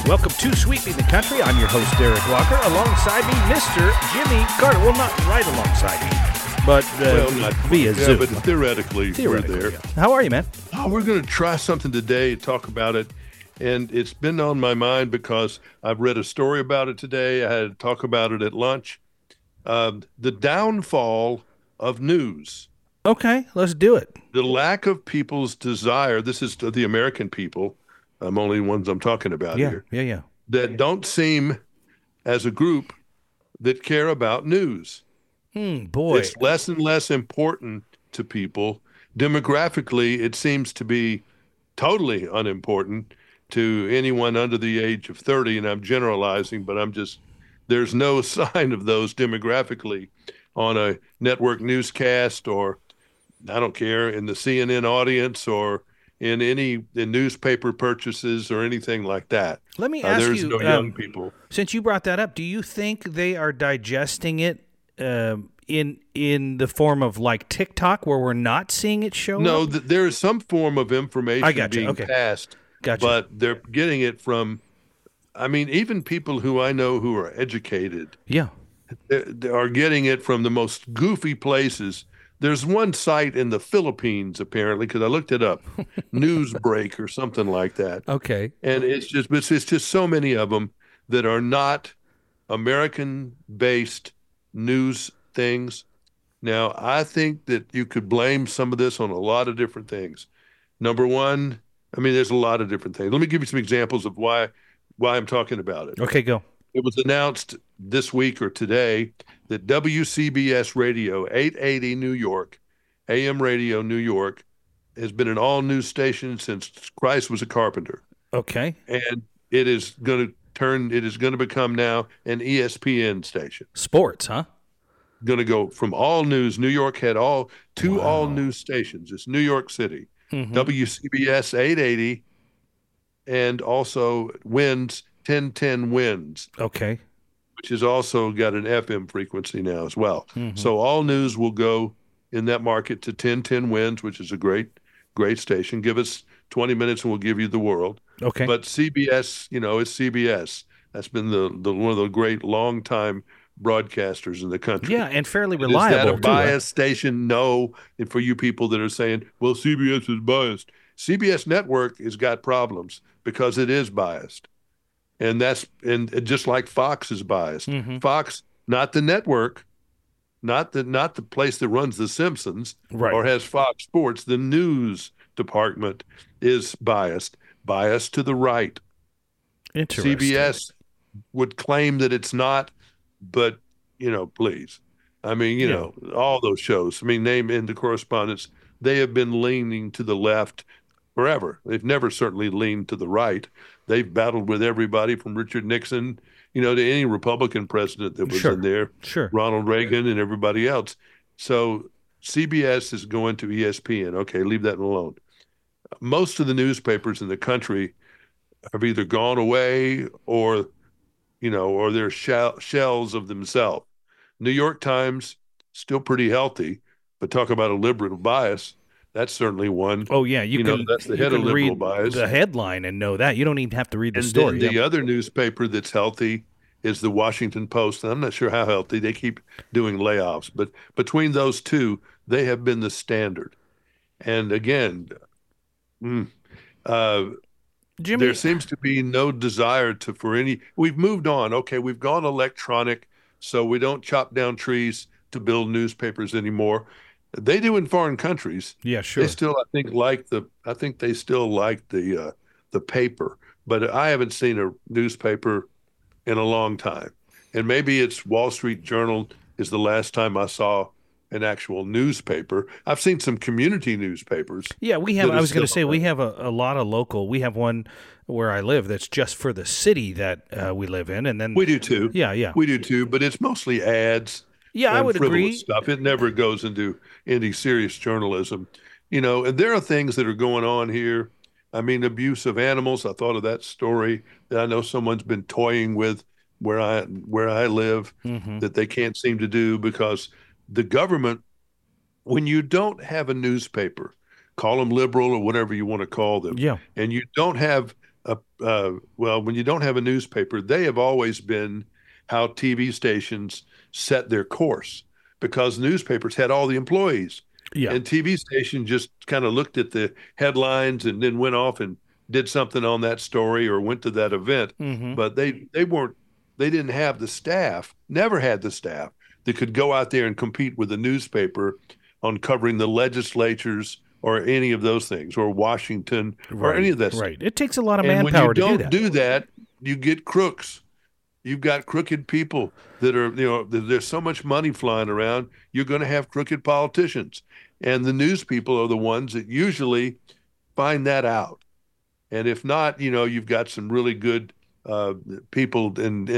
Welcome to Sweeping the Country. I'm your host, Derek Walker. Alongside me, Mr. Jimmy Carter. Well, not right alongside me, but not via Zoom. But theoretically, we're there. Yeah. How are you, man? Oh, we're going to try something today, talk about it. And it's been on my mind because I've read a story about it today. I had to talk about it at lunch. The downfall of news. Okay, let's do it. The lack of people's desire. This is to the American people. I'm only ones I'm talking about here. Yeah. That don't seem, as a group, that care about news. Boy. It's less and less important to people. Demographically, it seems to be totally unimportant to anyone under the age of 30, and I'm generalizing, but there's no sign of those demographically on a network newscast or, I don't care, in the CNN audience or in newspaper purchases or anything like that. Let me ask there's you, no young people. Since you brought that up, do you think they are digesting it in the form of like TikTok, where we're not seeing it show No, up? there is some form of information being passed, but they're getting it from, even people who I know who are educated, they are getting it from the most goofy places. There's one site in the Philippines, apparently, because I looked it up, Newsbreak or something like that. Okay. And it's just so many of them that are not American-based news things. Now, I think that you could blame some of this on a lot of different things. Number one, there's a lot of different things. Let me give you some examples of why I'm talking about it. Okay, go. It was announced this week or today that WCBS Radio, 880 New York, AM radio New York, has been an all-news station since Christ was a carpenter. Okay. And it is going to become now an ESPN station. Sports, huh? Going to go from all news. New York had all news stations. It's New York City. Mm-hmm. WCBS 880 and also WINS 1010 WINS. Okay. Which has also got an FM frequency now as well. Mm-hmm. So all news will go in that market to 1010 WINS, which is a great station. Give us 20 minutes and we'll give you the world. Okay. But CBS, it's CBS. That's been one of the great long-time broadcasters in the country. Yeah, and fairly reliable. Is that a biased station? No. And for you people that are saying, well, CBS is biased. CBS Network has got problems because it is biased. And just like Fox is biased. Mm-hmm. Fox, not the network, not the place that runs The Simpsons, right, or has Fox Sports. The news department is biased to the right. Interesting. CBS would claim that it's not, but please, all those shows. Name in the correspondence, they have been leaning to the left forever. They've never certainly leaned to the right. They've battled with everybody from Richard Nixon, to any Republican president that was in there, Ronald Reagan and everybody else. So CBS is going to ESPN. Okay, leave that alone. Most of the newspapers in the country have either gone away or they're shells of themselves. New York Times, still pretty healthy, but talk about a liberal bias. That's certainly one. Oh, yeah. That's the head of liberal bias. The headline and know that. You don't even have to read the story. And the other newspaper that's healthy is the Washington Post. And I'm not sure how healthy. They keep doing layoffs. But between those two, they have been the standard. And again, Jimmy, there seems to be no desire for any. We've moved on. Okay, we've gone electronic, so we don't chop down trees to build newspapers anymore. They do in foreign countries. Yeah, sure. They still, I think they still like the paper, but I haven't seen a newspaper in a long time. And maybe it's Wall Street Journal is the last time I saw an actual newspaper. I've seen some community newspapers. Yeah, we have. I was going to say we have a lot of local. We have one where I live that's just for the city that we live in, and then we do too. Yeah, we do too. But it's mostly ads. Yeah, I would agree. Stuff. It never goes into any serious journalism, And there are things that are going on here. Abuse of animals. I thought of that story that I know someone's been toying with where I live, that they can't seem to do because the government, when you don't have a newspaper, call them liberal or whatever you want to call them, and you don't have well, when you don't have a newspaper, they have always been how TV stations set their course because newspapers had all the employees. Yeah. And TV station just kind of looked at the headlines and then went off and did something on that story or went to that event. Hmm. But they didn't have the staff, never had the staff that could go out there and compete with the newspaper on covering the legislatures or any of those things, or Washington, or any of that stuff. Right. It takes a lot of And when manpower you to don't do that. you get crooks. You've got crooked people that are, there's so much money flying around, you're going to have crooked politicians. And the news people are the ones that usually find that out. And if not, you've got some really good people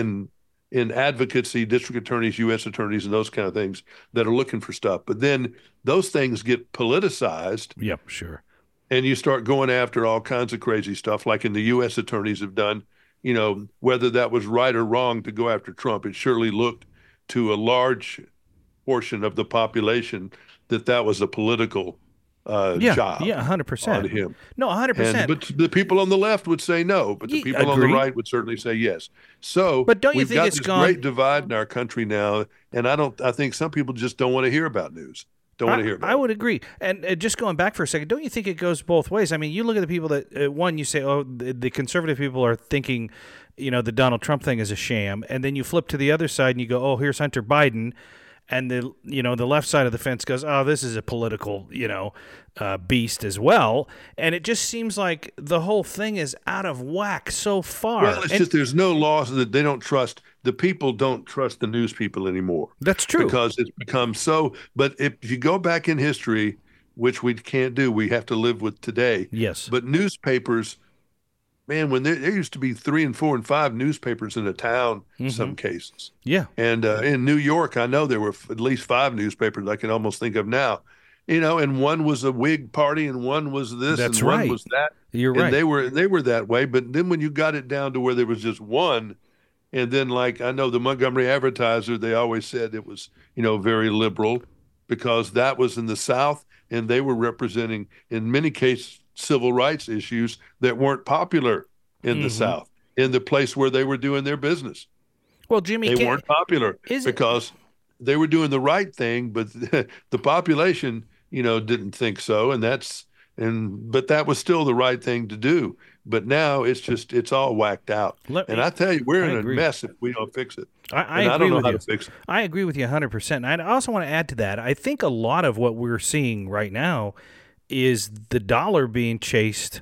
in advocacy, district attorneys, U.S. attorneys, and those kind of things that are looking for stuff. But then those things get politicized. Yep, sure. And you start going after all kinds of crazy stuff, like in the U.S. attorneys have done. Whether that was right or wrong to go after Trump, it surely looked to a large portion of the population that was a political job. Yeah, 100%. On him. No, 100%. But the people on the left would say no, but the people on the right would certainly say yes. So but don't you we've think got it's this gone... great divide in our country now, and I think some people just don't want to hear about news. Don't want to hear about I would agree. And just going back for a second, don't you think it goes both ways? I mean, you look at the people that, one, you say, oh, the conservative people are thinking, the Donald Trump thing is a sham. And then you flip to the other side and you go, oh, here's Hunter Biden. And the left side of the fence goes, oh, this is a political, beast as well. And it just seems like the whole thing is out of whack so far. Well, it's just there's no laws that they don't trust. The people don't trust the news people anymore. That's true. Because it's become so. But if you go back in history, which we can't do, we have to live with today. Yes. But newspapers, man, when there used to be 3 and 4 and 5 newspapers in a town, in some cases. Yeah. And in New York, I know there were at least 5 newspapers I can almost think of now. And one was a Whig party, and one was this, That's and right. one was that. You're and right. They were that way. But then when you got it down to where there was just one, and then like I know the Montgomery Advertiser, they always said it was very liberal, because that was in the South, and they were representing in many cases civil rights issues that weren't popular in the South, in the place where they were doing their business. Well, Jimmy, they weren't popular because they were doing the right thing, but the population, didn't think so, but that was still the right thing to do. But now it's all whacked out. And I tell you, we're in a mess if we don't fix it. I don't know how to fix it. I agree with you 100%. And I also want to add to that. I think a lot of what we're seeing right now is the dollar being chased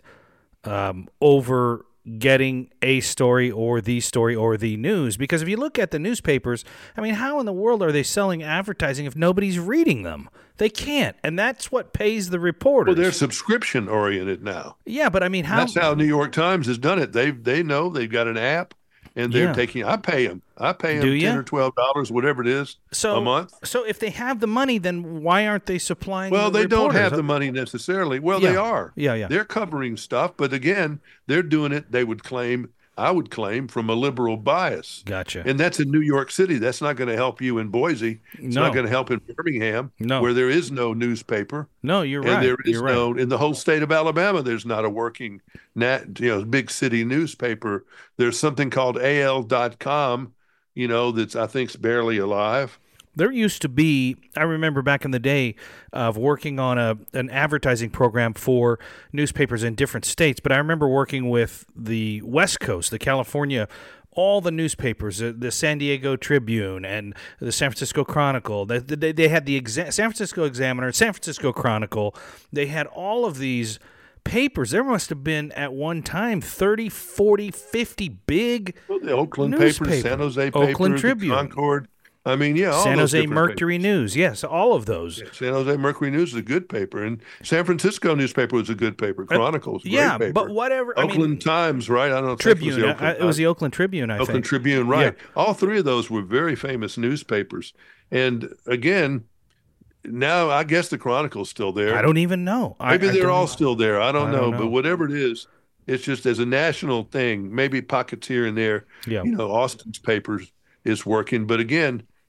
over getting a story or the news. Because if you look at the newspapers, I mean, how in the world are they selling advertising if nobody's reading them? They can't. And that's what pays the reporters. Well, they're subscription oriented now. Yeah, but I mean, that's how New York Times has done it. They know they've got an app, and they're taking. I pay them $10 or $12, whatever it is, a month. So if they have the money, then why aren't they supplying? Well, they reporters? don't have the money necessarily. Well, they are. Yeah. They're covering stuff, but again, they're doing it. I would claim, from a liberal bias. Gotcha. And that's in New York City. That's not going to help you in Boise. It's not going to help in Birmingham, where there is no newspaper. No, you're right. And there is in the whole state of Alabama, there's not a working, big city newspaper. There's something called AL.com, that's I think's barely alive. There used to be, I remember back in the day of working on an advertising program for newspapers in different states, but I remember working with the West Coast, the California, all the newspapers, the San Diego Tribune and the San Francisco Chronicle. They had the San Francisco Examiner, San Francisco Chronicle. They had all of these papers. There must have been at one time 30, 40, 50 big the Oakland newspapers. Papers, San Jose Papers, Oakland Tribune. The Concord. I mean, all San those Jose Mercury papers. News. Yes, all of those. Yeah, San Jose Mercury News is a good paper, and San Francisco newspaper was a good paper. Chronicle's a great paper. But whatever. Oakland Times, right? I don't know. Tribune. It was the Oakland Tribune, I think. Oakland Tribune, right. Yeah. All 3 of those were very famous newspapers. And again, now I guess the Chronicle's still there. I don't even know. Maybe they're all still there. I don't know. But whatever it is, it's just as a national thing, maybe pockets here and there. Yeah. Austin's papers is working. But again,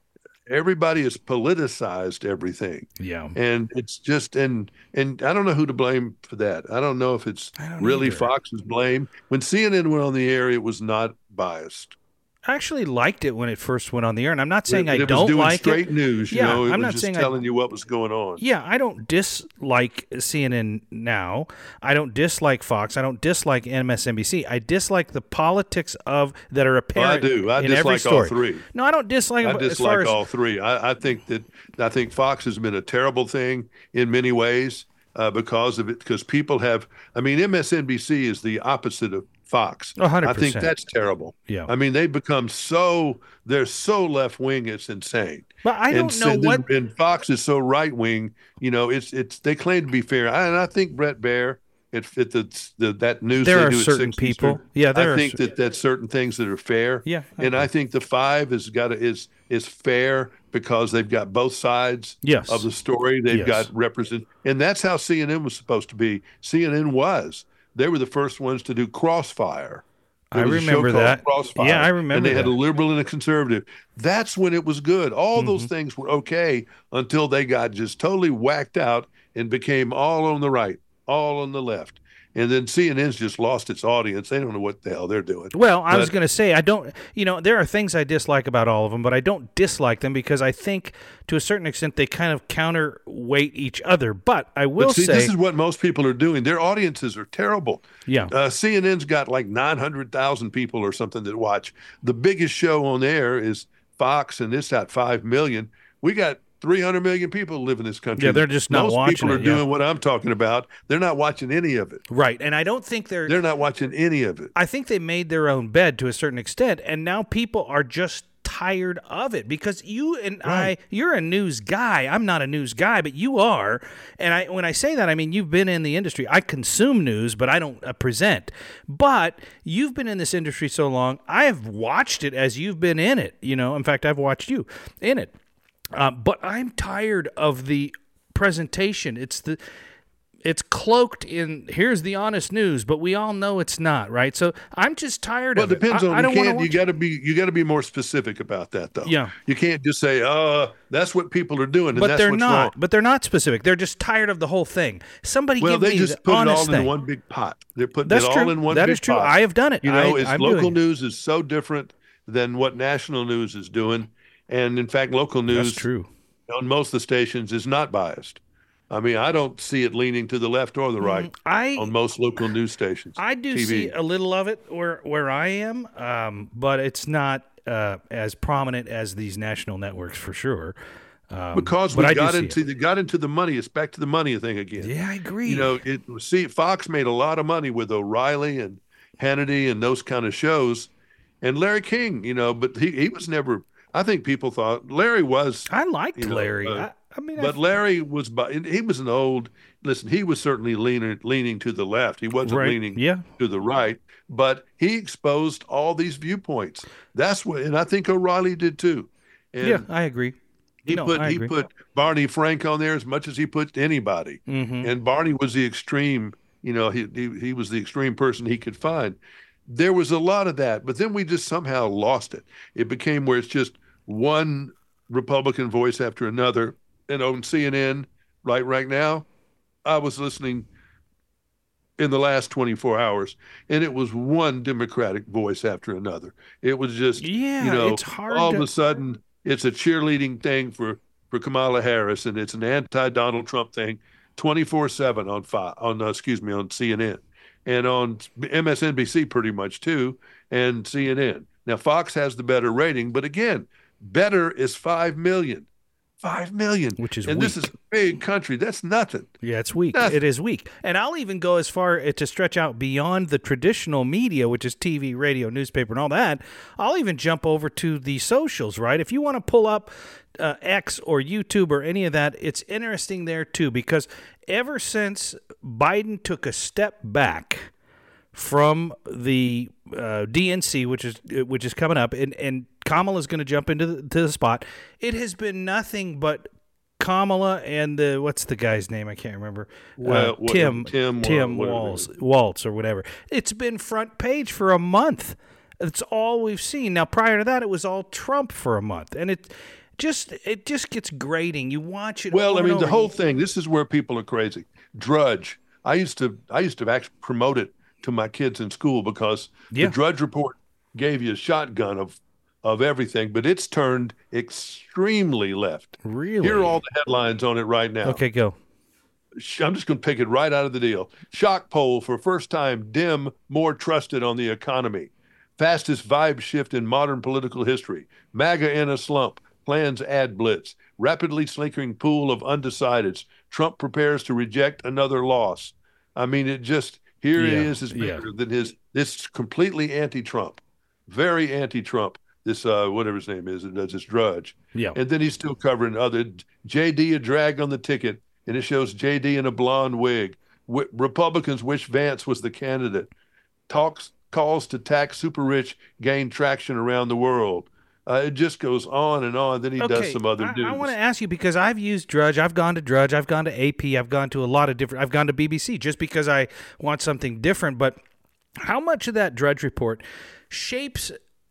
everybody has politicized everything. Yeah. And it's just and I don't know who to blame for that. I don't know if it's I don't really either. Fox's blame. When CNN went on the air, it was not biased. I actually liked it when it first went on the air, and I'm not saying I It was don't doing like straight it. news, Yeah, it I'm was not just saying telling you what was going on. Yeah, I don't dislike CNN now. I don't dislike Fox. I don't dislike MSNBC. I dislike the politics of that are apparent I do. I in every dislike story. all three. No, I don't dislike I them as far dislike as all three. I think Fox has been a terrible thing in many ways because of it. Because people have, I mean, MSNBC is the opposite of Fox. 100%. I think that's terrible. Yeah. I mean, they've become they're so left wing, it's insane. But I don't know what. And Fox is so right wing. It's they claim to be fair, and I think Brett Baer. That news There they are do at certain 6 people. Eastern, Yeah, there I are think that's certain things that are fair. Yeah, and I think the 5 is fair because they've got both sides Yes. of the story. They've Yes. got and that's how CNN was supposed to be. CNN was. They were the first ones to do Crossfire. I There was a show remember called that. Crossfire, Yeah, I remember and they had that. a liberal and a conservative. That's when it was good. All Mm-hmm. those things were okay until they got just totally whacked out and became all on the right, all on the left. And then CNN's just lost its audience. They don't know what the hell they're doing. Well, I was But- going to say, I don't, there are things I dislike about all of them, but I don't dislike them because I think to a certain extent they kind of counterweight each other. But I will But see, say, this is what most people are doing. Their audiences are terrible. Yeah. CNN's got like 900,000 people or something that watch. The biggest show on air is Fox, and it's at 5 million. We got 300 million people live in this country. Yeah, they're just not Most watching people are it, yeah. doing what I'm talking about. They're not watching any of it. right, and I don't think they're Not watching any of it. I think they made their own bed to a certain extent, and now people are just tired of it because you and Right. you're a news guy. I'm not a news guy, but you are. And when I say that, I mean you've been in the industry. I consume news, but I don't present. But you've been in this industry so long. I have watched it as you've been in it. In fact, I've watched you in it. But I'm tired of the presentation. It's cloaked in here's the honest news, but we all know it's not, right? So I'm just tired Well, of it depends I on don't want to you got to be more specific about that though. Yeah. You can't just say, that's what people are doing," and But that's they're what's not. wrong. But they're not specific. They're just tired of the whole thing. Somebody Well, give they me just the put it honest all thing. in one big pot. They're putting That's it all true. in one That big is true. pot. I have done it. I'm Local doing it. news is so different than what national news is doing. And in fact, local news That's true. on most of the stations is not biased. I mean, I don't see it leaning to the left or the right on most local news stations. I do TV. see a little of it where I am, but it's not as prominent as these national networks for sure. Because but we I do got see it. got into the money. It's back to the money thing again. Yeah, I agree. Fox made a lot of money with O'Reilly and Hannity and those kind of shows, and Larry King. But he was never. I think people thought Larry was. I liked you know, Larry. uh, I mean, But Larry was. He was an old. Listen, he was certainly leaning to the left. He wasn't Right, leaning yeah. to the right. But he exposed all these viewpoints. That's what, and I think O'Reilly did too. And yeah, I agree. He put Barney Frank on there as much as he put anybody, and Barney was the extreme. He was the extreme person he could find. There was a lot of that, but then we just somehow lost it. It became where it's just one Republican voice after another. And on CNN, right now, I was listening in the last 24 hours, and it was one Democratic voice after another. It was just, it's hard. all of a sudden, it's a cheerleading thing for Kamala Harris, and it's an anti-Donald Trump thing 24/7 on CNN, and on MSNBC pretty much too, and CNN. Now Fox has the better rating, but again, better is 5 million. 5 million, Which is and this is weak. a big country. That's nothing. Yeah, it's weak. Nothing. It is weak. And I'll even go as far to stretch out beyond the traditional media, which is TV, radio, newspaper, and all that. I'll even jump over to the socials, right? If you want to pull up X or YouTube or any of that, it's interesting there too, because ever since Biden took a step back from the DNC, which is coming up, and Kamala's going to jump into the spot. It has been nothing but Kamala and what's the guy's name? I can't remember. Tim Waltz or whatever. It's been front page for a month. It's all we've seen. Now, prior to that, it was all Trump for a month, and it just gets grating. You watch it. Well, over I and mean, the over. whole thing. This is where people are crazy. Drudge. I used to actually promote it to my kids in school because the Yeah. Drudge Report gave you a shotgun of everything, but it's turned extremely left. Really? Here are all the headlines on it right now. Okay, go. I'm just going to pick it right out of the deal. Shock poll for first time, Dim more trusted on the economy. Fastest vibe shift in modern political history. MAGA in a slump. Plans ad blitz. Rapidly slinking pool of undecideds. Trump prepares to reject another loss. I mean, it just, here Yeah, it is bigger than this completely anti-Trump. Very anti-Trump. This, whatever his name is, it does this Drudge. Yeah. And then he's still covering other, JD a drag on the ticket. And it shows JD in a blonde wig. Republicans wish Vance was the candidate. Calls to tax super rich gain traction around the world. It just goes on and on. Then he does some other news. I want to ask you, because I've used Drudge. I've gone to Drudge. I've gone to AP. I've gone to a lot of different. I've gone to BBC just because I want something different. But how much of that Drudge Report shapes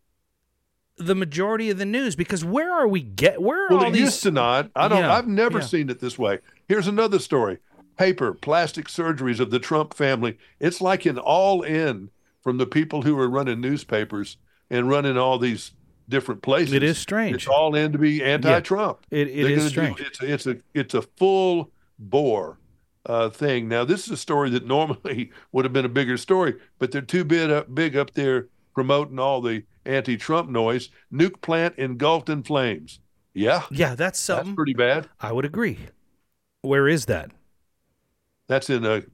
the majority of the news? Because where are all it these? used to not. I've never seen it this way. Here's another story. Paper, plastic surgeries of the Trump family. It's like an all in from the people who are running newspapers and running all these different places. It is strange. It's all in to be anti-Trump. It is strange. It's a full bore thing. Now, this is a story that normally would have been a bigger story, but they're too big up there promoting all the anti-Trump noise. Nuke plant engulfed in flames. Yeah. Yeah, that's something. That's pretty bad. I would agree. Where is that? That's in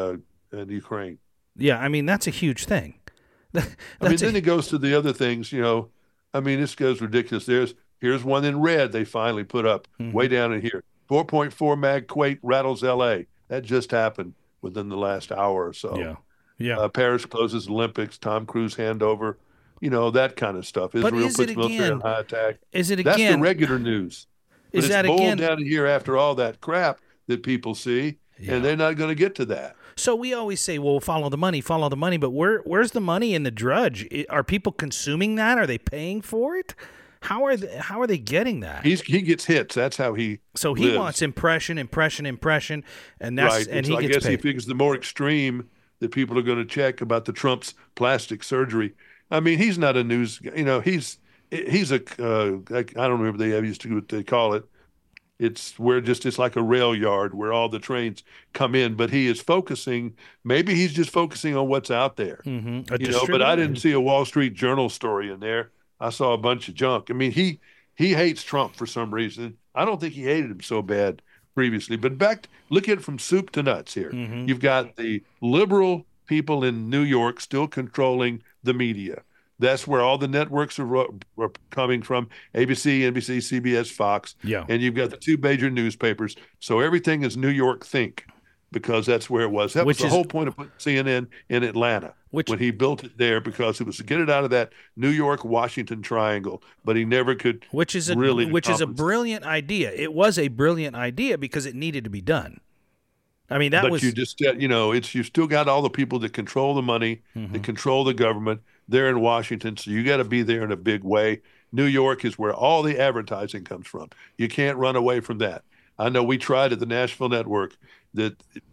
Ukraine. Yeah, I mean, that's a huge thing. Then it goes to the other things, I mean, this goes ridiculous. Here's one in red they finally put up way down in here. 4.4 mag quake rattles L.A. That just happened within the last hour or so. Yeah. Paris closes Olympics. Tom Cruise handover. That kind of stuff. Israel puts military on high attack. Is it again? That's the regular news. But Is that it's boiled again down here after all that crap that people see, and they're not going to get to that. So we always say, well, follow the money, but where's the money in the Drudge? Are people consuming that? Are they paying for it? How are they getting that? He gets hits. That's how he So he lives. wants impression, and that's right. and So he I gets guess paid. he figures the more extreme that people are going to check about the Trump's plastic surgery. I mean, he's not a news. He's a I don't remember they used to what they call it. It's like a rail yard where all the trains come in, but he is focusing. Maybe he's just focusing on what's out there. But I didn't see a Wall Street Journal story in there. I saw a bunch of junk. I mean, he hates Trump for some reason. I don't think he hated him so bad previously. But look at it from soup to nuts here. You've got the liberal people in New York still controlling the media. That's where all the networks are coming from: ABC, NBC, CBS, Fox. Yeah. And you've got the two major newspapers. So everything is New York Think, because that's where it was. That was the whole point of putting CNN in Atlanta when he built it there, because it was to get it out of that New York-Washington triangle. But he never could which is a brilliant idea. It was a brilliant idea because it needed to be done. I mean, you just, you've still got all the people that control the money, that control the government. They're in Washington, so you got to be there in a big way. New York is where all the advertising comes from. You can't run away from that. I know we tried at the Nashville Network they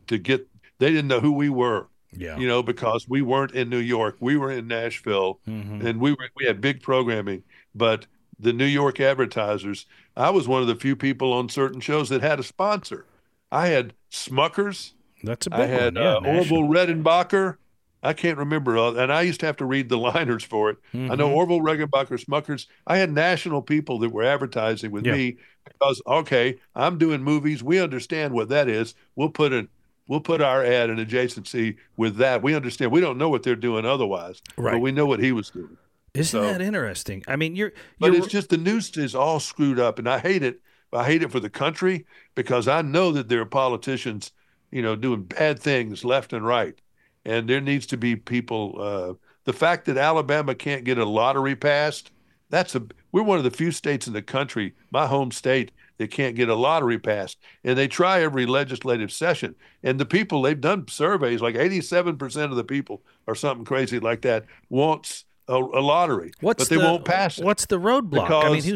didn't know who we were. Yeah. Because we weren't in New York. We were in Nashville, and we had big programming. But the New York advertisers, I was one of the few people on certain shows that had a sponsor. I had Smuckers. That's a big I had Orville Redenbacher. I can't remember, and I used to have to read the liners for it. I know Orville Redenbacher, Smuckers. I had national people that were advertising with me because, okay, I'm doing movies. We understand what that is. We'll put our ad in adjacency with that. We understand. We don't know what they're doing otherwise, but we know what he was doing. Isn't that interesting? I mean, but it's just the news is all screwed up, and I hate it. I hate it for the country because I know that there are politicians, doing bad things left and right. And there needs to be people. The fact that Alabama can't get a lottery passed, we're one of the few states in the country, my home state, that can't get a lottery passed. And they try every legislative session. And the people, they've done surveys, like 87% of the people or something crazy like that wants a lottery, but they won't pass it. What's the roadblock?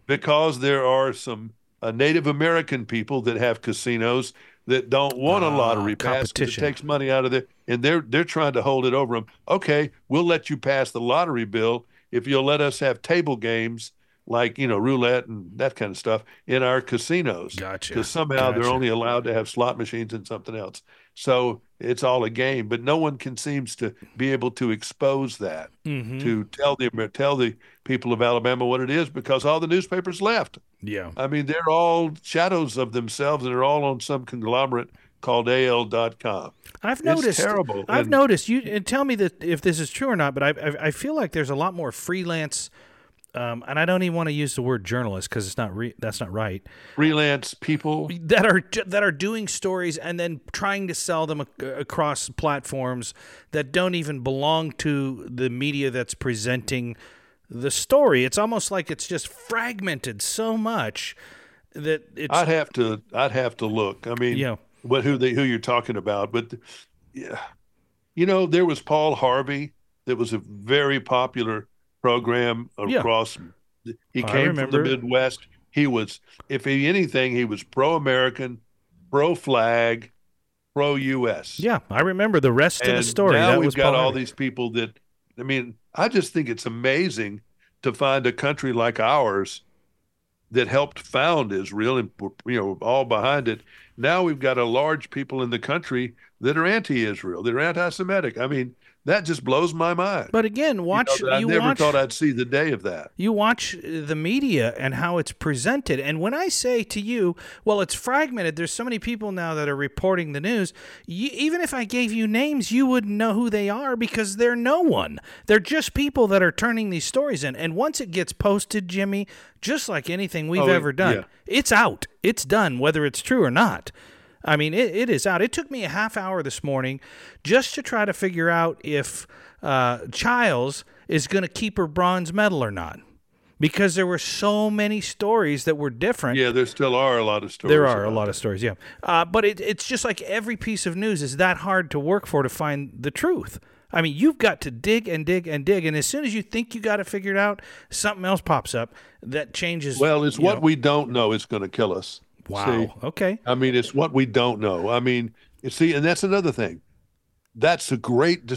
because there are some Native American people that have casinos that don't want a lottery pass because it Competition. takes money out of there, and they're trying to hold it over them. Okay, we'll let you pass the lottery bill if you'll let us have table games like roulette and that kind of stuff in our casinos, Gotcha. because somehow they're Gotcha. only allowed to have slot machines and something else. So it's all a game, but no one can seems to be able to expose that, Mm-hmm. to tell the people of Alabama what it is, because all the newspapers left. Yeah. I mean, they're all shadows of themselves, and they're all on some conglomerate called AL.com. I've It's noticed. terrible. I've noticed you, and tell me that if this is true or not. But I feel like there's a lot more freelance, and I don't even want to use the word journalist because it's not that's not right. Freelance people. That are doing stories and then trying to sell them across platforms that don't even belong to the media that's presenting the story. It's almost like it's just fragmented so much that it's I'd have to look. I mean, who you're talking about, but yeah, there was Paul Harvey. That was a very popular program yeah. across. He I came from the remember. Midwest. He was, anything, he was pro-American, pro-flag, pro-U.S. Yeah, I remember the rest of the And story. now That we've was got Paul all Harvey. these people that, I mean, I just think it's amazing to find a country like ours that helped found Israel and all behind it. Now we've got a large people in the country that are anti-Israel, that are anti-Semitic. I mean, that just blows my mind. But again, I never thought I'd see the day of that. you watch the media and how it's presented. And when I say to you, well, it's fragmented, there's so many people now that are reporting the news, even if I gave you names, you wouldn't know who they are because they're no one. They're just people that are turning these stories in. And once it gets posted, Jimmy, just like anything we've ever done, Yeah. it's out. It's done, whether it's true or not. I mean, it is out. It took me a half hour this morning just to try to figure out if Childs is going to keep her bronze medal or not, because there were so many stories that were different. Yeah, there still are a lot of stories. There are a about lot that. of stories, yeah. But it's just like every piece of news is that hard to work for to find the truth. I mean, you've got to dig and dig and dig, and as soon as you think you got it figured out, something else pops up that changes. Well, it's what we don't know is going to kill us. Wow. See? Okay. I mean, it's what we don't know. I mean, you see, and that's another thing. That's a great,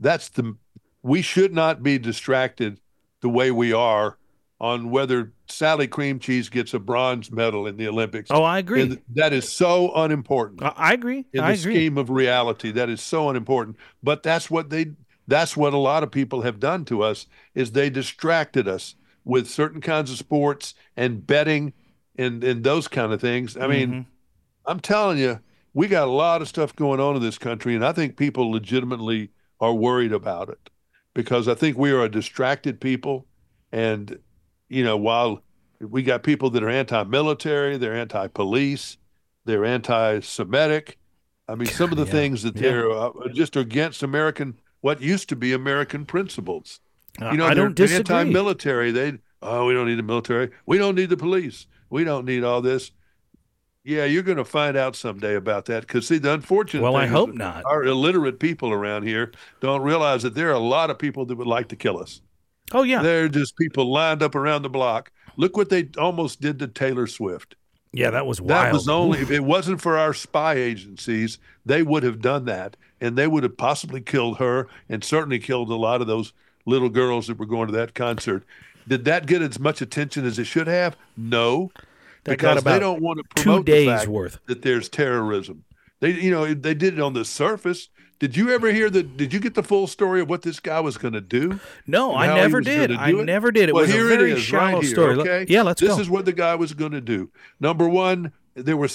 we should not be distracted the way we are on whether Sally Cream Cheese gets a bronze medal in the Olympics. Oh, I agree. And that is so unimportant I agree. in I the agree. scheme of reality. That is so unimportant. But that's what a lot of people have done to us, is they distracted us with certain kinds of sports and betting and those kind of things. I mean, I'm telling you, we got a lot of stuff going on in this country, and I think people legitimately are worried about it, because I think we are a distracted people. And, while we got people that are anti-military, they're anti-police, they're anti-Semitic. I mean, some of the things that they're just against what used to be American principles. I They're don't disagree. anti-military. We don't need the military. We don't need the police. We don't need all this. Yeah, you're going to find out someday about that. Because, see, the unfortunate Well, thing I is hope that not. our illiterate people around here don't realize that there are a lot of people that would like to kill us. Oh, yeah. They're just people lined up around the block. Look what they almost did to Taylor Swift. Yeah, that was wild. That was only, if it wasn't for our spy agencies, they would have done that. And they would have possibly killed her, and certainly killed a lot of those little girls that were going to that concert. Did that get as much attention as it should have? No, That got because about they don't want to 2 promote the days fact worth. that there's terrorism. They did it on the surface. Did you ever hear did you get the full story of what this guy was going to do? No, and I how he never was did. gonna I do it? never did. It Well, was a here very it is, shallow right here, story. okay? Yeah, let's This go. is what the guy was going to do. Number one, there were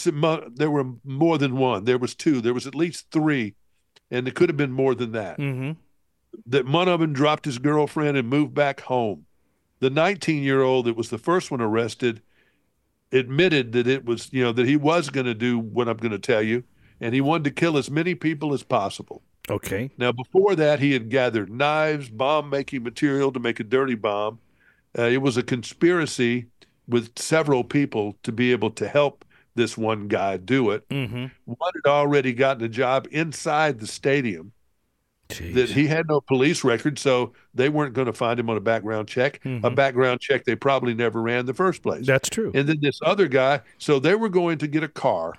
more than one. There was two. There was at least three, and it could have been more than that. Mm-hmm. That one of them dropped his girlfriend and moved back home. The 19-year-old that was the first one arrested admitted that it was, that he was going to do what I'm going to tell you, and he wanted to kill as many people as possible. Okay. Now, before that, he had gathered knives, bomb-making material to make a dirty bomb. It was a conspiracy with several people to be able to help this one guy do it. Mm-hmm. One had already gotten a job inside the stadium that Jeez. he had no police record, so they weren't going to find him on a background check. A background check they probably never ran in the first place. That's true. And then this other guy, so they were going to get a car,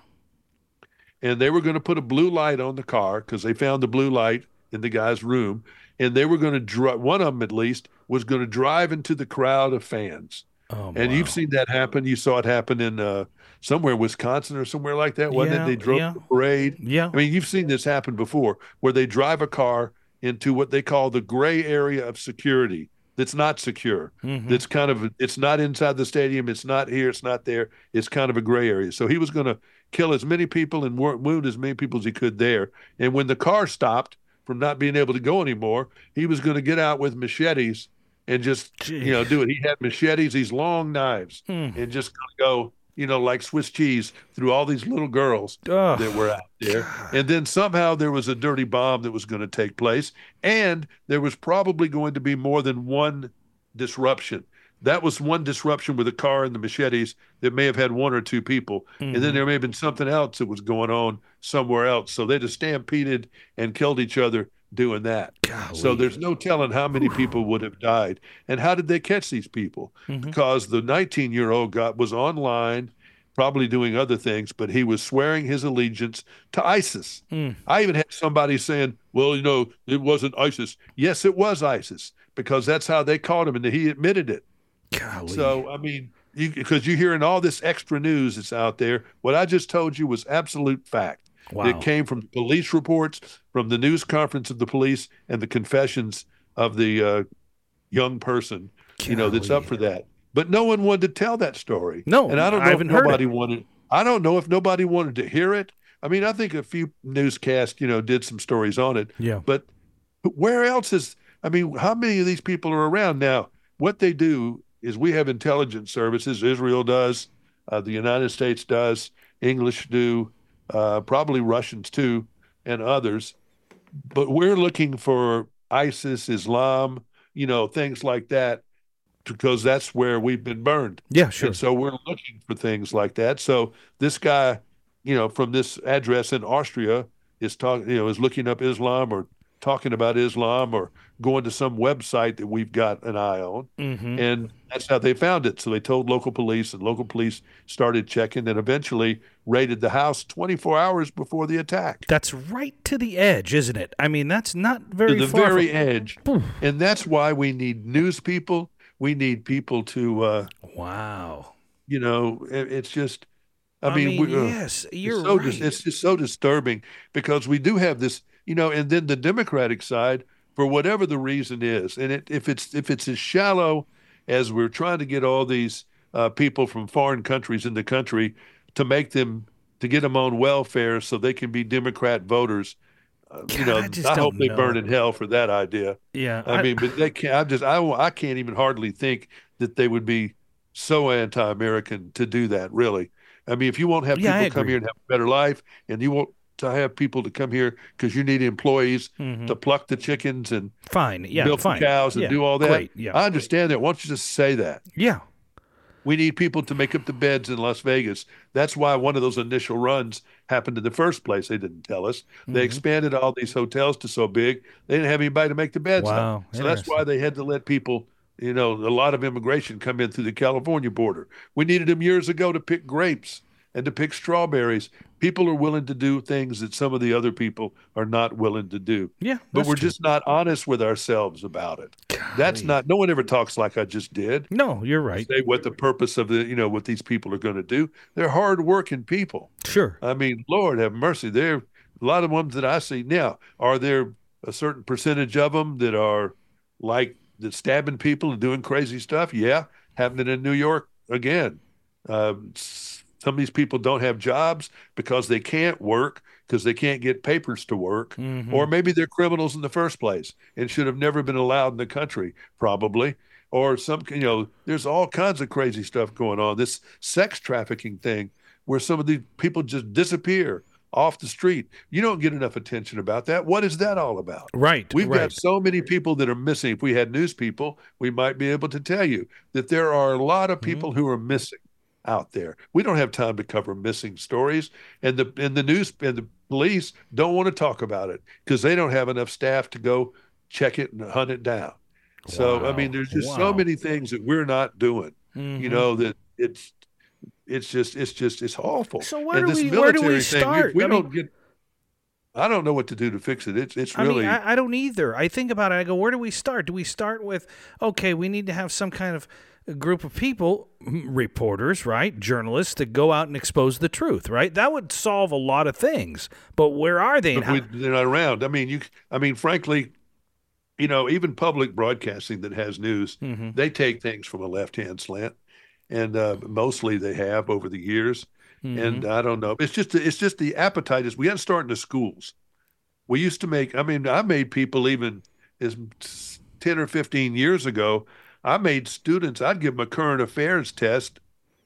and they were going to put a blue light on the car because they found the blue light in the guy's room, and they were going to drive. One of them, at least, was going to drive into the crowd of fans. Oh, And wow. you've seen that happen. You saw it happen in somewhere, Wisconsin or somewhere like that, wasn't it? They drove the parade. Yeah. I mean, you've seen this happen before, where they drive a car into what they call the gray area of security. That's not secure. That's kind of, it's not inside the stadium. It's not here. It's not there. It's kind of a gray area. So he was going to kill as many people and wound as many people as he could there. And when the car stopped from not being able to go anymore, he was going to get out with machetes and just, do it. He had machetes, these long knives, and just go, like Swiss cheese through all these little girls that were out there. God. And then somehow there was a dirty bomb that was going to take place. And there was probably going to be more than one disruption. That was one disruption with the car and the machetes that may have had one or two people. And then there may have been something else that was going on somewhere else. So they just stampeded and killed each other doing that. Golly. So there's no telling how many people would have died. And how did they catch these people? Because the 19-year-old was online, probably doing other things, but he was swearing his allegiance to ISIS. I even had somebody saying, well, it wasn't ISIS. Yes, it was ISIS, because that's how they caught him, and he admitted it. Golly. So, I mean, because you're hearing all this extra news that's out there, what I just told you was absolute fact. Wow. It came from police reports, from the news conference of the police, and the confessions of the young person, that's up for that. But no one wanted to tell that story. No, and I don't know I if haven't heard nobody it. wanted. I don't know if nobody wanted to hear it. I mean, I think a few newscasts, did some stories on it. Yeah. But where else is? I mean, how many of these people are around now? What they do is we have intelligence services. Israel does, the United States does, English do. Probably Russians too, and others. But we're looking for ISIS, Islam, things like that, because that's where we've been burned. Yeah, sure. And so we're looking for things like that. So this guy, from this address in Austria is is looking up Islam or talking about Islam or going to some website that we've got an eye on. And that's how they found it. So they told local police, and local police started checking and eventually raided the house 24 hours before the attack. That's right to the edge, isn't it? I mean, that's not very To the far very from... edge. And that's why we need news people. We need people to, Wow. it's just, I mean, yes, you're right. It's just so disturbing, because we do have this, and then the Democratic side, for whatever the reason is, and if it's as shallow as we're trying to get all these people from foreign countries in the country to get them on welfare so they can be Democrat voters, I hope they burn in hell for that idea. Yeah, I mean, but they can't. I can't even hardly think that they would be so anti-American to do that. Really, I mean, if you won't have people come here and have a better life, and you want to have people to come here because you need employees to pluck the chickens and milk the cows and do all that. Great. Yeah. I understand that. Why don't you just say that? Yeah. We need people to make up the beds in Las Vegas. That's why one of those initial runs happened in the first place. They didn't tell us. They expanded all these hotels to so big, they didn't have anybody to make the beds up. So that's why they had to let people, a lot of immigration come in through the California border. We needed them years ago to pick grapes and to pick strawberries. People are willing to do things that some of the other people are not willing to do. Yeah, but we're just not honest with ourselves about it. That's not, no one ever talks like I just did. No, you're right. Say what the purpose of what these people are going to do. They're hardworking people. Sure. I mean, Lord have mercy. There, a lot of ones that I see now, are there a certain percentage of them that are like that stabbing people and doing crazy stuff? Yeah. Happening in New York again. Some of these people don't have jobs because they can't work, because they can't get papers to work, or maybe they're criminals in the first place and should have never been allowed in the country, probably. Or there's all kinds of crazy stuff going on. This sex trafficking thing, where some of these people just disappear off the street. You don't get enough attention about that. What is that all about? Right. We've got so many people that are missing. If we had news people, we might be able to tell you that there are a lot of people who are missing. out there. We don't have time to cover missing stories, and the news and the police don't want to talk about it because they don't have enough staff to go check it and hunt it down. So I mean, Wow. there's just so Wow. many things that we're not doing. Hmm. That it's awful. So And this where do we military thing, we start? we don't get. I don't know what to do to fix it. It's I mean, really I don't either. I think about it. I go, where do we start? Do we start with, okay, we need to have some kind of group of people, reporters, right? Journalists that go out and expose the truth, right? That would solve a lot of things. But where are they? And but they're not around. I mean, frankly, even public broadcasting that has news, hmm they take things from a left-hand slant, and mostly they have over the years. hmm And I don't know. It's just the appetite is. We had to start in the schools. We used to make. I mean, I made people even as 10 or 15 years ago. I made students. I'd give them a current affairs test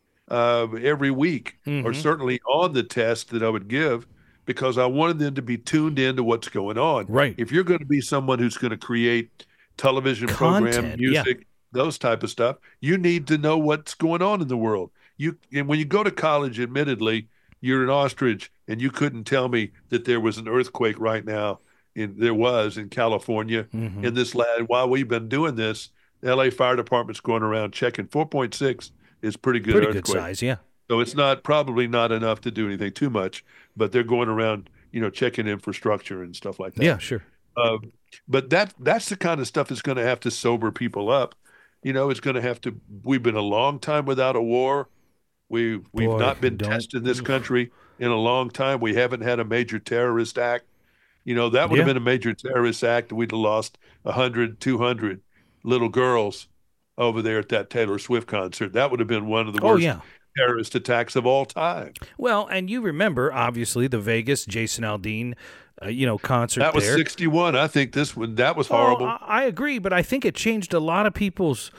every week, or hmm certainly on the test that I would give, because I wanted them to be tuned into what's going on. Right. If you're going to be someone who's going to create television program, Content. Yeah. music, those type of stuff, you need to know what's going on in the world. And when you go to college, admittedly, you're an ostrich, and you couldn't tell me that there was an earthquake right now. There was in California hmm in this land. While we've been doing this, LA Fire Department's going around checking 4.6 is pretty good Pretty good earthquake. size. Yeah. So it's probably not enough to do anything too much, but they're going around, checking infrastructure and stuff like Yeah, that. sure. Uh, but that's the kind of stuff that's going to have to sober people up. It's going to have to. We've been a long time without a war. We've Boy, not been don't. tested in this country in a long time. We haven't had a major terrorist act. That would have Yeah. been a major terrorist act. We'd have lost 100, 200 little girls over there at that Taylor Swift concert. That would have been one of the Oh, worst yeah. terrorist attacks of all time. Well, and you remember, obviously, the Vegas Jason Aldean, concert That was there. 61. I think this one, that was Oh, horrible. I agree, but I think it changed a lot of people's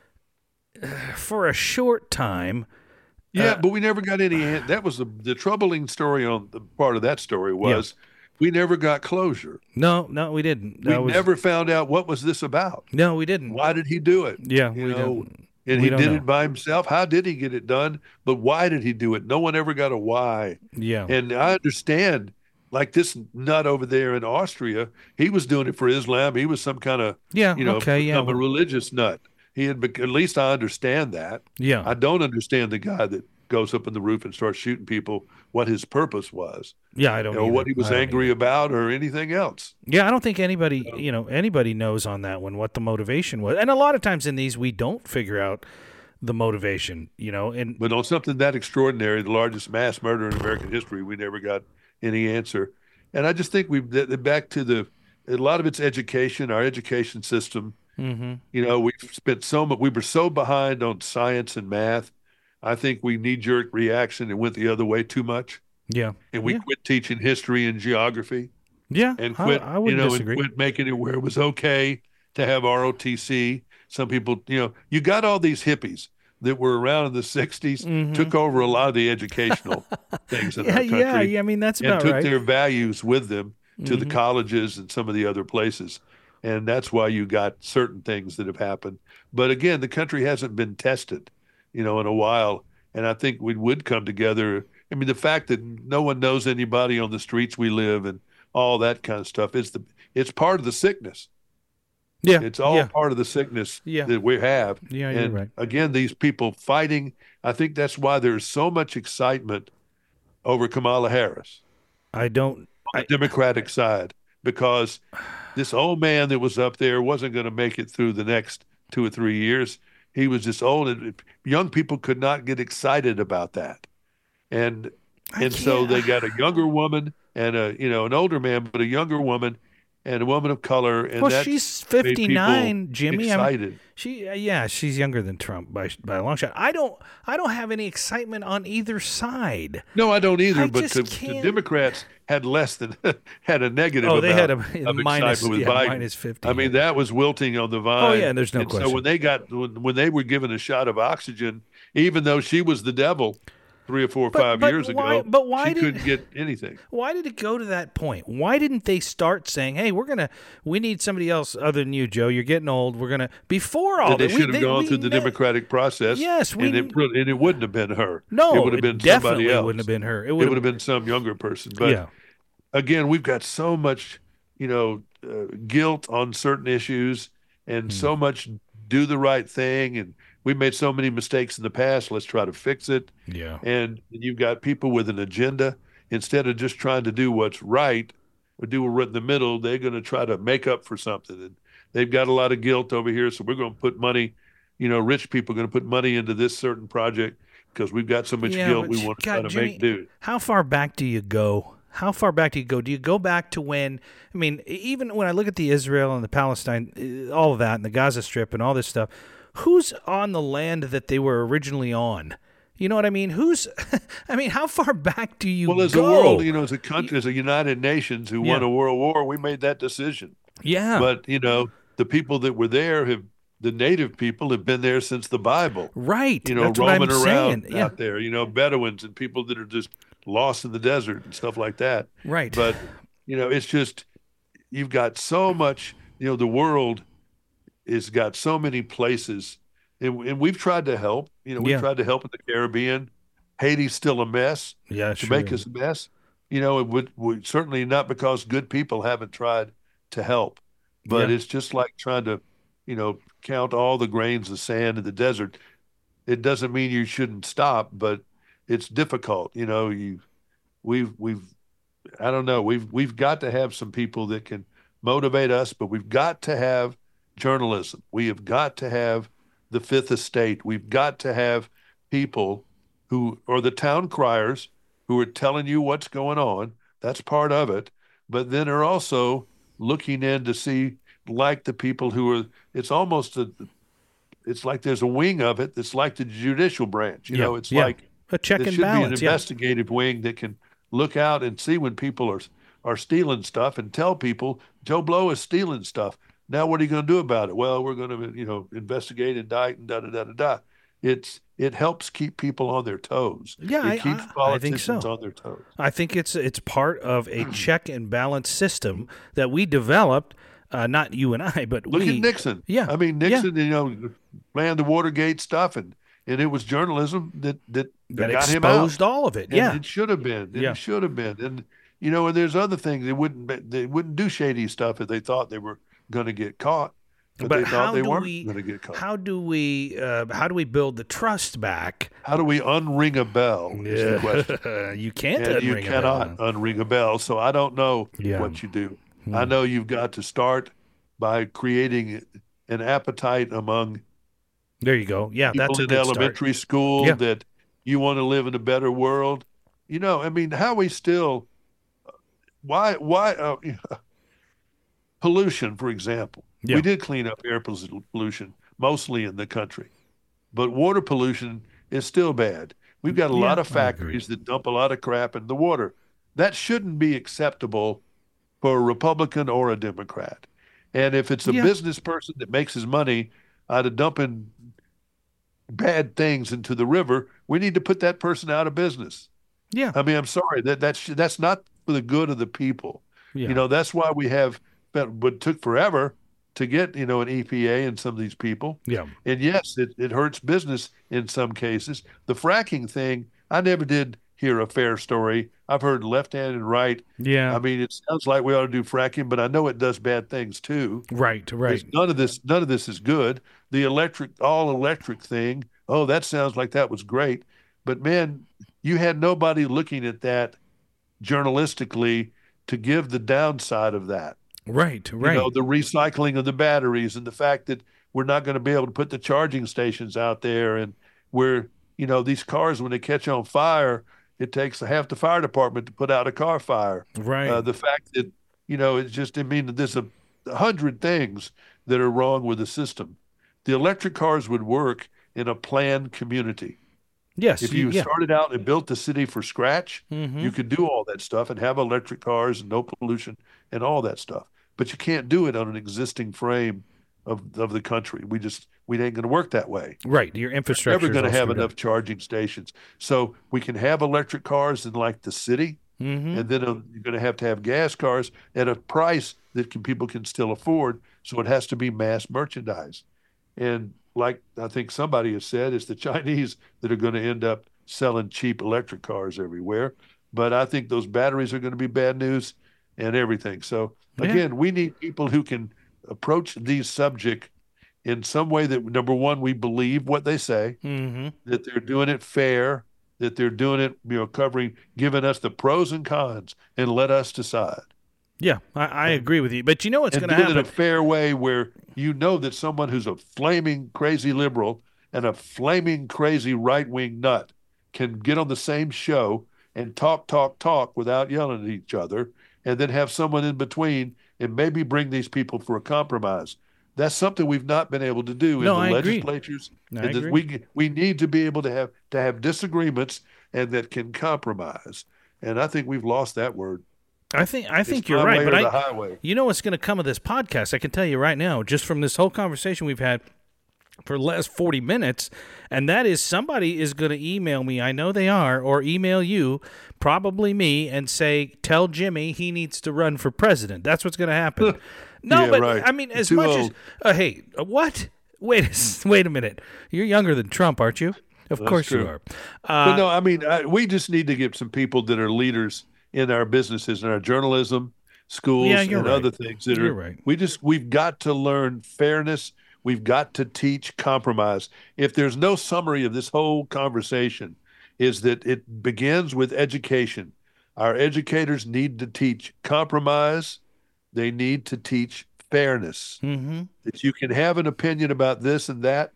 for a short time. Yeah, but we never got any. That was the troubling story on the part of that story Yeah. was we never got closure. No, we didn't. We That was never found out what was this about. no, we didn't. Why did he do it? Yeah, You we know, don't. and We he don't did know. it by himself. How did he get it done? But why did he do it? No one ever got a why. Yeah, And I understand, like this nut over there in Austria, he was doing it for Islam. He was some kind of, yeah. Okay, yeah, become a religious nut. At least I understand that. yeah, I don't understand the guy that goes up in the roof and starts shooting people, what his purpose was, yeah. I don't. Either. what he was I don't angry either. about or anything else. Yeah, I don't think anybody knows on that one what the motivation was. And a lot of times in these, we don't figure out the motivation. And But on something that extraordinary, the largest mass murder in American history, we never got any answer. And I just think back to a lot of it's education, our education system. hmm We've spent so much, we were so behind on science and math. I think we knee-jerk reaction and went the other way too much. yeah, And we yeah, quit teaching history and geography yeah. and quit, I wouldn't and disagree. quit making it where it was okay to have ROTC. Some people, you got all these hippies that were around in the 60s, hmm took over a lot of the educational things in Yeah, our country yeah. I mean, that's and about took right. their values with them to the hmm colleges and some of the other places. And that's why you got certain things that have happened. But again, the country hasn't been tested, in a while. And I think we would come together. I mean, the fact that no one knows anybody on the streets we live and all that kind of stuff it's part of the sickness. Yeah, It's all yeah, part of the sickness yeah, that we have. yeah. You're And right. again, these people fighting, I think that's why there's so much excitement over Kamala Harris I don't. on the Democratic side, because this old man that was up there wasn't going to make it through the next 2 or 3 years. He was just old, and young people could not get excited about that. And I so can't. they got a younger woman and an older man, but a younger woman and a woman of color, and Well, that she's made people 59, Jimmy. excited. She's younger than Trump by a long shot. I don't have any excitement on either side. No, I don't either. I But just the can't. Democrats had less than had a negative Oh, they had amount a of minus, excitement with yeah, Biden. minus 50. I mean, that was wilting on the vine. Oh, yeah, there's no and question. So when they were given a shot of oxygen, even though she was the devil, But 3 or 4 or 5 years why? ago, But why she did couldn't get anything. why did it go to that point? Why didn't they start saying, "Hey, we need somebody else other than you, Joe. You're getting old. We're gonna." Before all Then they that, should have gone through the democratic process, yes, and it wouldn't have been her. It no, would have been it somebody definitely else. wouldn't have been her. It It would would have, have been some younger person. But yeah, again, we've got so much, guilt on certain issues, and mm, so much do the right thing. And we've made so many mistakes in the past. Let's try to fix it. yeah, And you've got people with an agenda. Instead of just trying to do what's right or do what's right in the middle, they're going to try to make up for something. And they've got a lot of guilt over here. So we're going to put money, rich people are going to put money into this certain project because we've got so much yeah. guilt But we want to try God, to Jimmy, make do. how far back do you go? How far back do you go? Do you go back to when? I mean, even when I look at the Israel and the Palestine, all of that, and the Gaza Strip and all this stuff, who's on the land that they were originally on? You know what I mean? Who's? I mean, how far back do you Well, as go? a world, as a country, as a United Nations who won Yeah. a world war, we made that decision. Yeah. But, the people that were there the native people have been there since the Bible. Right. That's what Roaming I'm around saying. Yeah. out there, Bedouins and people that are just lost in the desert and stuff like that. Right. But, it's just, you've got so much, the world has got so many places, and we've tried to help. We've Yeah. tried to help in the Caribbean. Haiti's still a mess. Yeah. Sure. Jamaica's a mess. It would certainly not because good people haven't tried to help, but Yeah. it's just like trying to, count all the grains of sand in the desert. It doesn't mean you shouldn't stop, but it's difficult. We've I don't know. We've got to have some people that can motivate us, but we've got to have journalism. We have got to have the Fifth Estate. We've got to have people who are the town criers who are telling you what's going on. That's part of it. But then are also looking in to see, like the people who are, it's like there's a wing of it that's like the judicial branch. It's like a check there and should balance. be an investigative wing that can look out and see when people are stealing stuff and tell people Joe Blow is stealing stuff. Now what are you going to do about it? Well, we're going to investigate, indict, and da da da da da. It helps keep people on their toes. Yeah, it keeps I think so. politicians on their toes. I think it's part of a check and balance system that we developed. Not you and I, but Look at Nixon. Yeah. I mean, Nixon, planned the Watergate stuff, and it was journalism that got him out. exposed all of it. And Yeah. it should have been. Yeah. It should have been. And and there's other things. They wouldn't do shady stuff if they thought they were going to get caught. But they thought they weren't going to get caught. How do we build the trust back? How do we unring a bell? Is the question. You can't And unring you a cannot bell. unring a bell. So I don't know Yeah. what you do. I know you've got to start by creating an appetite among There you go. Yeah, people that's a in good elementary school Yeah. that you want to live in a better world. I mean, how we still why pollution, for example. Yeah. We did clean up air pollution mostly in the country, but water pollution is still bad. We've got a lot of I agree. factories that dump a lot of crap in the water. That stshouldn't be acceptable for a Republican or a Democrat. And if it's a Yeah. business person that makes his money out of dumping bad things into the river, we need to put that person out of business. Yeah. I mean, I'm sorry that's not for the good of the people. Yeah. That's why we have, but it took forever to get, an EPA and some of these people. Yeah. And yes, it hurts business in some cases. The fracking thing, I never did hear a fair story. I've heard left hand and right. Yeah. I mean, it sounds like we ought to do fracking, but I know it does bad things too. Right. None of this is good. The all electric thing, oh, that sounds like that was great. But man, you had nobody looking at that journalistically to give the downside of that. Right. The recycling of the batteries and the fact that we're not going to be able to put the charging stations out there. And these cars, when they catch on fire, it takes half the fire department to put out a car fire. Right. The fact that, there's 100 things that are wrong with the system. The electric cars would work in a planned community. Yes. If you started out and built the city from scratch, Mhm. you could do all that stuff and have electric cars and no pollution and all that stuff. But you can't do it on an existing frame of the country. We ain't going to work that way. Right. Your infrastructure Never is going to all have screwed enough up. charging stations. So we can have electric cars in like the city, Mm-hmm. and then you're going to have gas cars at a price that people can still afford. So it has to be mass merchandise. And like I think somebody has said, it's the Chinese that are going to end up selling cheap electric cars everywhere. But I think those batteries are going to be bad news and everything. So Yeah. again, we need people who can approach these subjects in some way that, number one, we believe what they say, Mm-hmm. that they're doing it fair, that they're doing it, giving us the pros and cons and let us decide. Yeah, I agree with you. But you know what's And going to do it in happen? a fair way where you know that someone who's a flaming crazy liberal and a flaming crazy right-wing nut can get on the same show and talk without yelling at each other, and then have someone in between and maybe bring these people for a compromise. That's something we've not been able to do in No, the I agree. legislatures. I And that agree. we need to be able to have disagreements and that can compromise. And I think we've lost that word. I think It's you're my right. way But or the highway. you know what's going to come of this podcast? I can tell you right now, just from this whole conversation we've had for the last 40 minutes, and that is somebody is going to email me, I know they are, or email you, probably me, and say, tell Jimmy he needs to run for president. That's what's going to happen. No, Yeah, but right. I mean, as Too much old. as, hey, what? Wait a minute. You're younger than Trump, aren't you? Of course you true. are. But no, I mean, we just need to get some people that are leaders in our businesses and our journalism schools Yeah, and you're right. other things that You're are, right. we've got to learn fairness. We've got to teach compromise. If there's no summary of this whole conversation, is that it begins with education. Our educators need to teach compromise. They need to teach fairness. Mm-hmm. That you can have an opinion about this and that.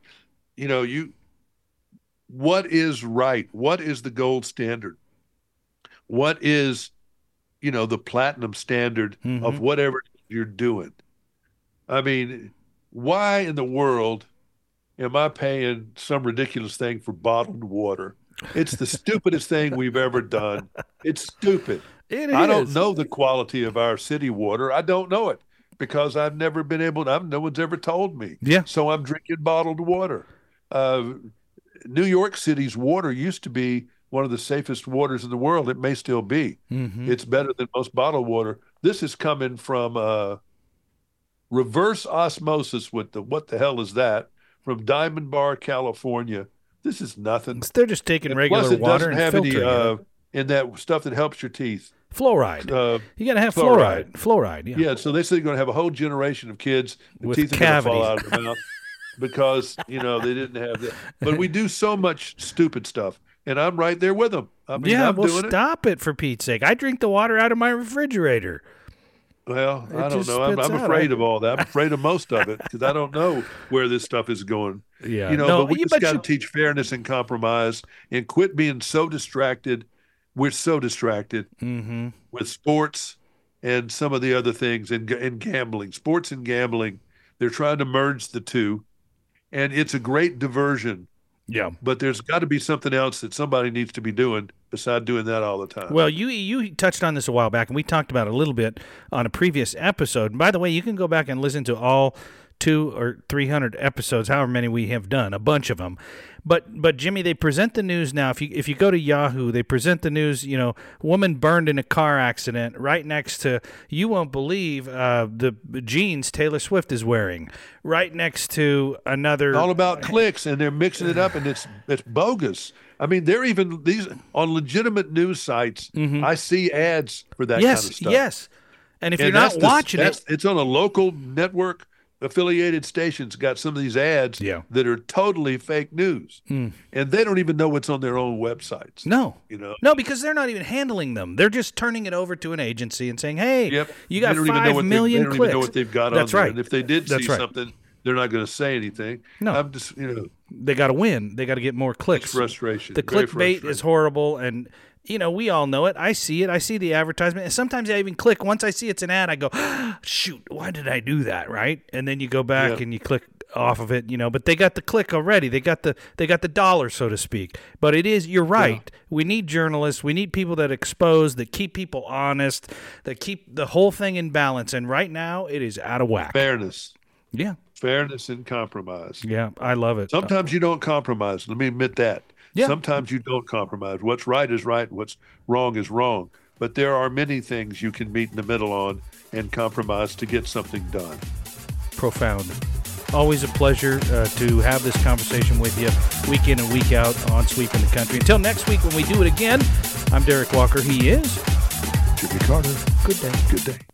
What is right? What is the gold standard? What is, the platinum standard of whatever you're doing? I mean, why in the world am I paying some ridiculous thing for bottled water? It's the stupidest thing we've ever done. It's stupid. I don't know the quality of our city water. I don't know it because I've never been able to, no one's ever told me. Yeah. So I'm drinking bottled water. New York City's water used to be one of the safest waters in the world. It may still be. Mm-hmm. It's better than most bottled water. This is coming from reverse osmosis with what the hell is that? From Diamond Bar, California. This is nothing. They're just taking And regular plus, it water doesn't and have any filtering it. in that stuff that helps your teeth. Fluoride. You got to have fluoride. Fluoride, yeah. Yeah, so they say they're going to have a whole generation of kids, the With teeth are going to fall cavities. out of their mouth because, they didn't have that. But we do so much stupid stuff, and I'm right there with them. I mean, Yeah, I'm well, doing it. stop it for Pete's sake. I drink the water out of my refrigerator. Well, I don't just know. I'm spits out. afraid of all that. I'm afraid of most of it because I don't know where this stuff is going. Yeah. But we just but got to teach fairness and compromise and quit being so distracted. We're so distracted Mm-hmm. with sports and some of the other things and gambling. Sports and gambling, they're trying to merge the two, and it's a great diversion. Yeah. But there's got to be something else that somebody needs to be doing besides doing that all the time. Well, you touched on this a while back, and we talked about it a little bit on a previous episode. And by the way, you can go back and listen to all 200 or 300 episodes, however many we have done, a bunch of them. But Jimmy, they present the news now. If you go to Yahoo, they present the news. Woman burned in a car accident right next to, you won't believe, the jeans Taylor Swift is wearing. Right next to another. All about clicks, and they're mixing it up, and it's bogus. I mean, they're even these on legitimate news sites. I see ads for that kind of stuff. Yes. And if you're that's not watching it, it's on a local network affiliated stations got some of these ads that are totally fake news, and they don't even know what's on their own websites. No, because they're not even handling them. They're just turning it over to an agency and saying, "Hey, you got 5 million clicks." They don't even know what they've got That's on there. right. And if they did see something, they're not going to say anything. No, I'm just they got to win. They got to get more clicks. It's frustration. The clickbait is horrible, and we all know it. I see it. I see the advertisement. And sometimes I even click. Once I see it's an ad, I go, shoot, why did I do that, right? And then you go back and you click off of it, but they got the click already. They got the dollar, so to speak. But you're right. Yeah. We need journalists. We need people that expose, that keep people honest, that keep the whole thing in balance. And right now, it is out of whack. Fairness. Yeah. Fairness and compromise. Yeah, I love it. Sometimes you don't compromise. Let me admit that. Yeah. Sometimes you don't compromise. What's right is right. What's wrong is wrong. But there are many things you can meet in the middle on and compromise to get something done. Profound. Always a pleasure to have this conversation with you week in and week out on Sweeping the Country. Until next week when we do it again, I'm Derek Walker. He is Jimmy Carter. Good day. Good day.